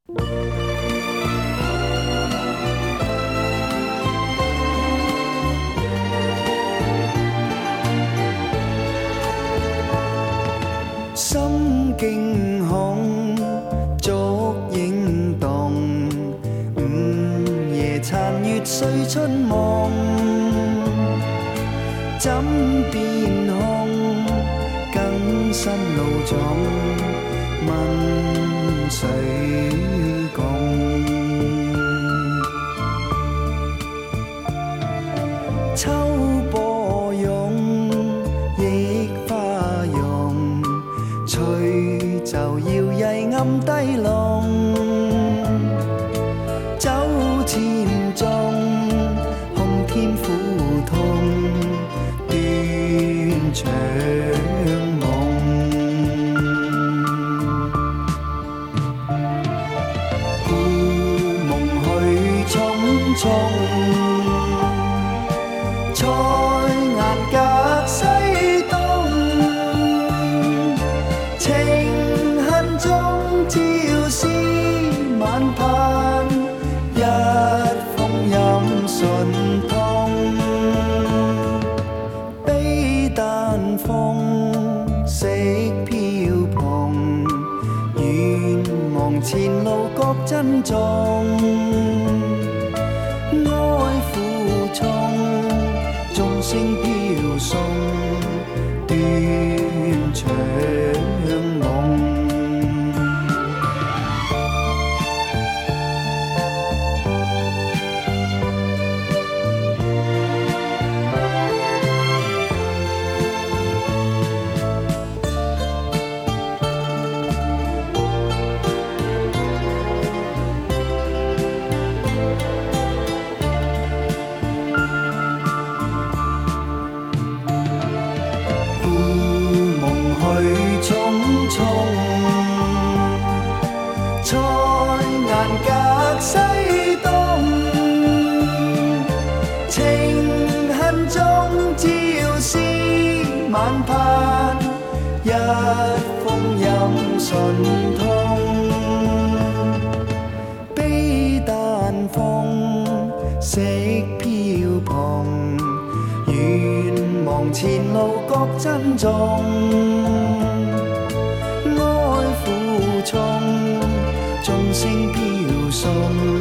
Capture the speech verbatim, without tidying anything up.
心惊恐，烛影动，午夜殘月碎春夢，枕邊空，更新路種，問誰共？秋波湧，益花容，隨就搖曳暗低籠，酒千盅，空天苦痛，斷腸夢。故夢去匆匆，塞顏隔西東，情恨中朝思晚盼，一封飲信通。悲淡風色飄蓬，願望前路各珍重，愛負重，眾聲飄送，斷腸夢。去匆匆，塞顏隔西東，情恨中朝思晚盼，一封飲信通。悲淡風色飄蓬，願望前路各珍重，愛負重，眾聲飄送。